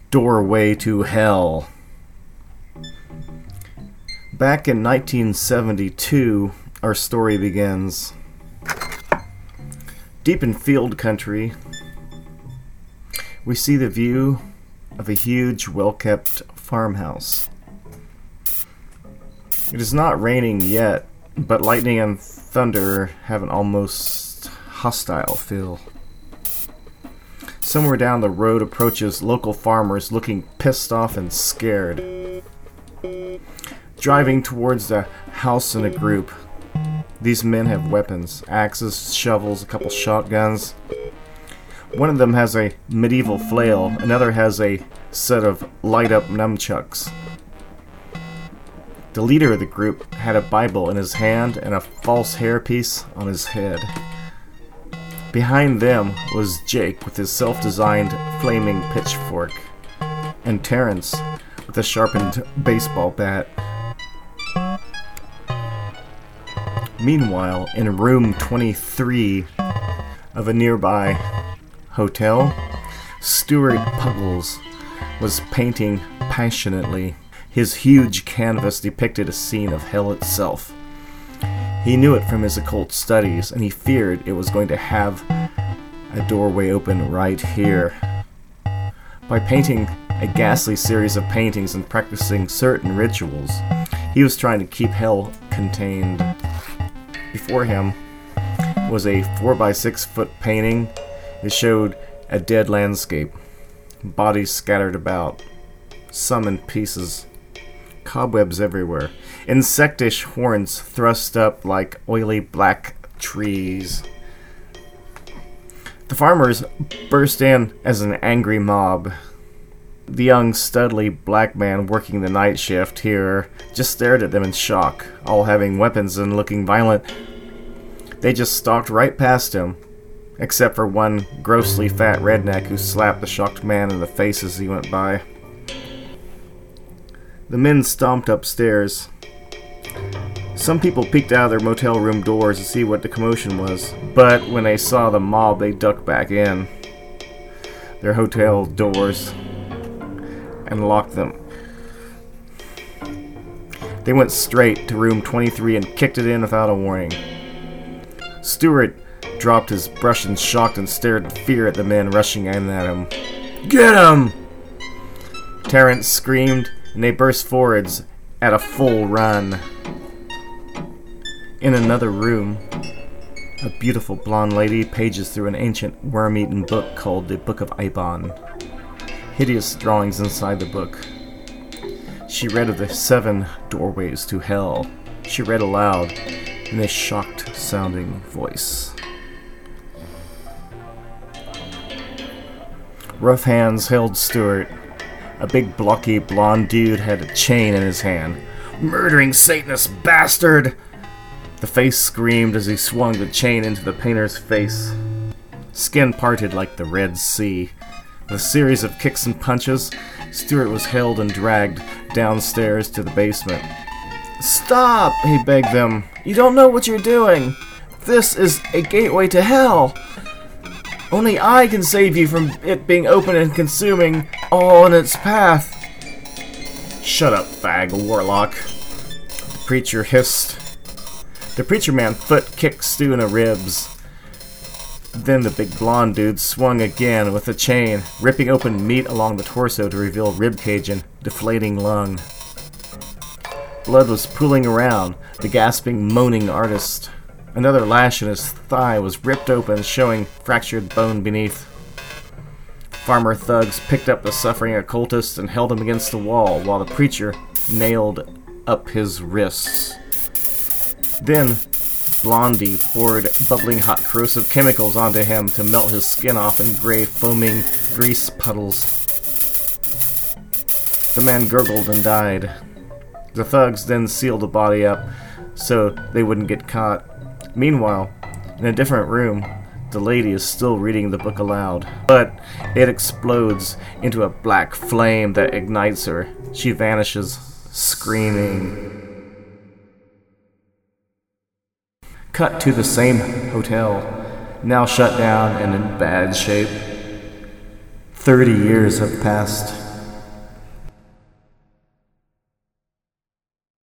Doorway to Hell. Back in 1972, our story begins. Deep in field country, we see the view of a huge, well-kept farmhouse. It is not raining yet, but lightning and thunder have an almost hostile feel. Somewhere down the road approaches local farmers looking pissed off and scared. Driving towards the house in a group. These men have weapons, axes, shovels, a couple shotguns. One of them has a medieval flail, another has a set of light-up nunchucks. The leader of the group had a Bible in his hand and a false hairpiece on his head. Behind them was Jake with his self-designed flaming pitchfork, and Terrence with a sharpened baseball bat. Meanwhile, in room 23 of a nearby hotel, Stuart Puggles was painting passionately. His huge canvas depicted a scene of hell itself. He knew it from his occult studies, and he feared it was going to have a doorway open right here. By painting a ghastly series of paintings and practicing certain rituals, he was trying to keep hell contained. Before him was a 4x6 foot painting. It showed a dead landscape, bodies scattered about, some in pieces, cobwebs everywhere, insectish horns thrust up like oily black trees. The farmers burst in as an angry mob. The young, studly black man working the night shift here just stared at them in shock, all having weapons and looking violent. They just stalked right past him, except for one grossly fat redneck who slapped the shocked man in the face as he went by. The men stomped upstairs. Some people peeked out of their motel room doors to see what the commotion was, but when they saw the mob, they ducked back in their hotel doors and locked them. They went straight to room 23 and kicked it in without a warning. Stuart dropped his brush in shock and stared in fear at the men rushing in at him. "Get him!" Terrence screamed, and they burst forwards at a full run. In another room, a beautiful blonde lady pages through an ancient worm-eaten book called the Book of Eibon. Hideous drawings inside the book. She read of the 7 doorways to hell. She read aloud in a shocked-sounding voice. Rough hands held Stuart. A big, blocky, blonde dude had a chain in his hand. "Murdering Satanist bastard!" The face screamed as he swung the chain into the painter's face. Skin parted like the Red Sea. With a series of kicks and punches, Stuart was held and dragged downstairs to the basement. "Stop!" he begged them. "You don't know what you're doing. This is a gateway to hell. Only I can save you from it being open and consuming all in its path." "Shut up, fag, warlock," the preacher hissed. The preacher man foot kicked Stu in the ribs. Then the big blonde dude swung again with a chain, ripping open meat along the torso to reveal ribcage and deflating lung. Blood was pooling around the gasping, moaning artist. Another lash in his thigh was ripped open, showing fractured bone beneath. Farmer thugs picked up the suffering occultist and held him against the wall, while the preacher nailed up his wrists. Then, Blondie poured bubbling hot corrosive chemicals onto him to melt his skin off in gray, foaming grease puddles. The man gurgled and died. The thugs then sealed the body up so they wouldn't get caught. Meanwhile, in a different room, the lady is still reading the book aloud, but it explodes into a black flame that ignites her. She vanishes, screaming. Cut to the same hotel, now shut down and in bad shape. 30 years have passed.